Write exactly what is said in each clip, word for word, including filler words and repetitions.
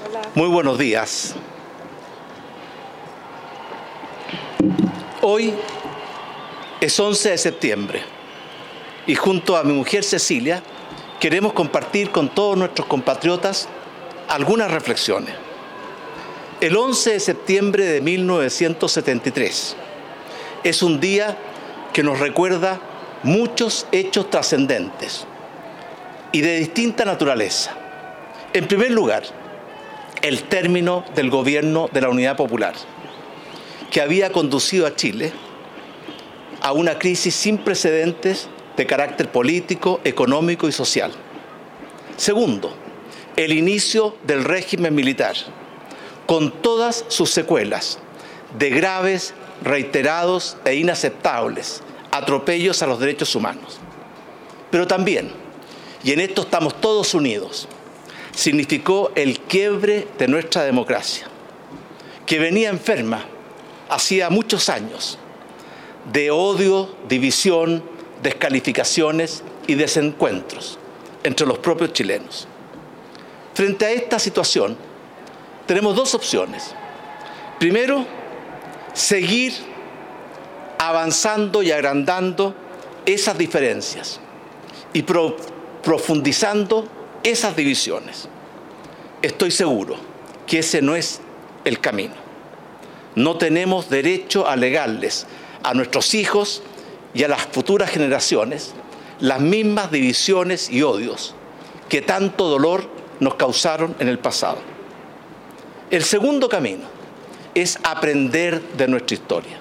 Hola. Muy buenos días. Hoy es once de septiembre y junto a mi mujer Cecilia queremos compartir con todos nuestros compatriotas algunas reflexiones. El once de septiembre de mil novecientos setenta y tres es un día que nos recuerda muchos hechos trascendentes y de distinta naturaleza. En primer lugar, el término del gobierno de la Unidad Popular, que había conducido a Chile a una crisis sin precedentes de carácter político, económico y social. Segundo, el inicio del régimen militar, con todas sus secuelas de graves, reiterados e inaceptables atropellos a los derechos humanos. Pero también, y en esto estamos todos unidos, significó el quiebre de nuestra democracia, que venía enferma hacía muchos años de odio, división, descalificaciones y desencuentros entre los propios chilenos. Frente a esta situación, tenemos dos opciones. Primero, seguir avanzando y agrandando esas diferencias y pro- profundizando esas divisiones. Estoy seguro que ese no es el camino. No tenemos derecho a legarles a nuestros hijos y a las futuras generaciones las mismas divisiones y odios que tanto dolor nos causaron en el pasado. El segundo camino es aprender de nuestra historia.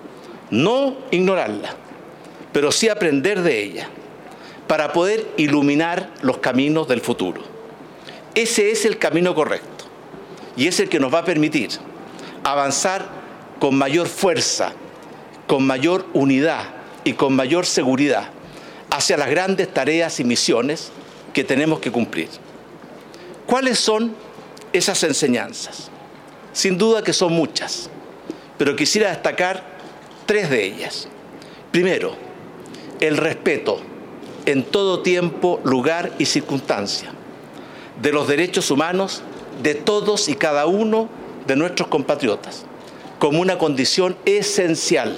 No ignorarla, pero sí aprender de ella, para poder iluminar los caminos del futuro. Ese es el camino correcto y es el que nos va a permitir avanzar con mayor fuerza, con mayor unidad y con mayor seguridad hacia las grandes tareas y misiones que tenemos que cumplir. ¿Cuáles son esas enseñanzas? Sin duda que son muchas, pero quisiera destacar tres de ellas. Primero, el respeto en todo tiempo, lugar y circunstancia de los derechos humanos de todos y cada uno de nuestros compatriotas, como una condición esencial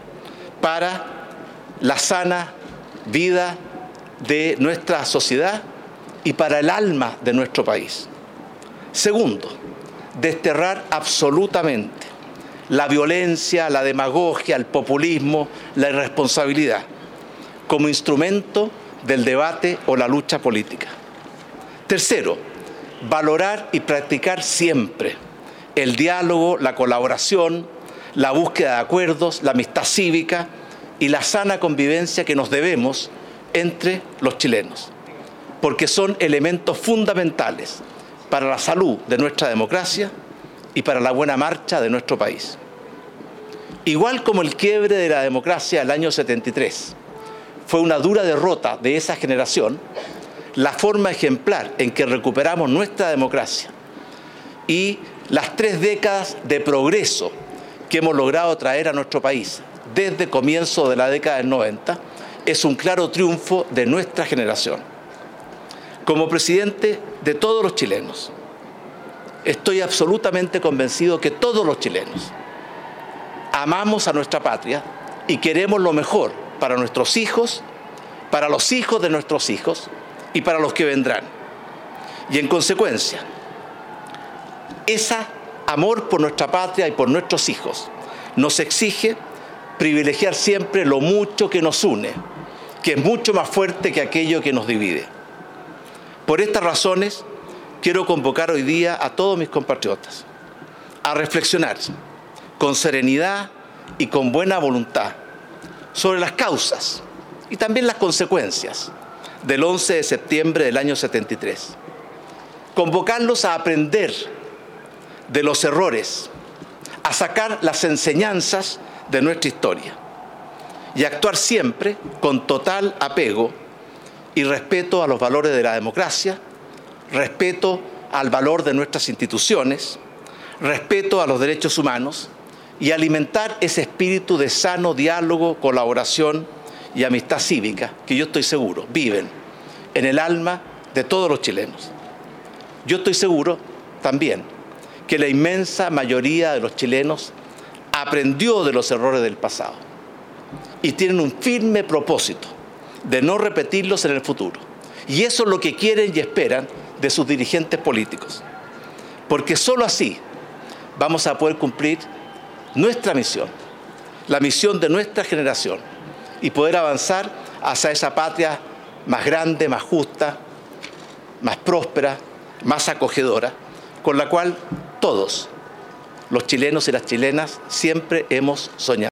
para la sana vida de nuestra sociedad y para el alma de nuestro país. Segundo, desterrar absolutamente la violencia, la demagogia, el populismo, la irresponsabilidad como instrumento del debate o la lucha política. Tercero, valorar y practicar siempre el diálogo, la colaboración, la búsqueda de acuerdos, la amistad cívica y la sana convivencia que nos debemos entre los chilenos, porque son elementos fundamentales para la salud de nuestra democracia y para la buena marcha de nuestro país. Igual como el quiebre de la democracia del año setenta y tres fue una dura derrota de esa generación, la forma ejemplar en que recuperamos nuestra democracia y las tres décadas de progreso que hemos logrado traer a nuestro país desde el comienzo de la década del noventa es un claro triunfo de nuestra generación. Como presidente de todos los chilenos, estoy absolutamente convencido que todos los chilenos amamos a nuestra patria y queremos lo mejor para nuestros hijos, para los hijos de nuestros hijos y para los que vendrán. Y en consecuencia, ese amor por nuestra patria y por nuestros hijos nos exige privilegiar siempre lo mucho que nos une, que es mucho más fuerte que aquello que nos divide. Por estas razones, quiero convocar hoy día a todos mis compatriotas a reflexionar con serenidad y con buena voluntad sobre las causas y también las consecuencias del once de septiembre del año setenta y tres. Convocarlos a aprender de los errores, a sacar las enseñanzas de nuestra historia y actuar siempre con total apego y respeto a los valores de la democracia, respeto al valor de nuestras instituciones, respeto a los derechos humanos y alimentar ese espíritu de sano diálogo, colaboración y amistad cívica que yo estoy seguro viven en el alma de todos los chilenos. Yo estoy seguro también que la inmensa mayoría de los chilenos aprendió de los errores del pasado y tienen un firme propósito de no repetirlos en el futuro. Y eso es lo que quieren y esperan de sus dirigentes políticos. Porque solo así vamos a poder cumplir nuestra misión, la misión de nuestra generación, y poder avanzar hacia esa patria más grande, más justa, más próspera, más acogedora, con la cual todos, los chilenos y las chilenas, siempre hemos soñado.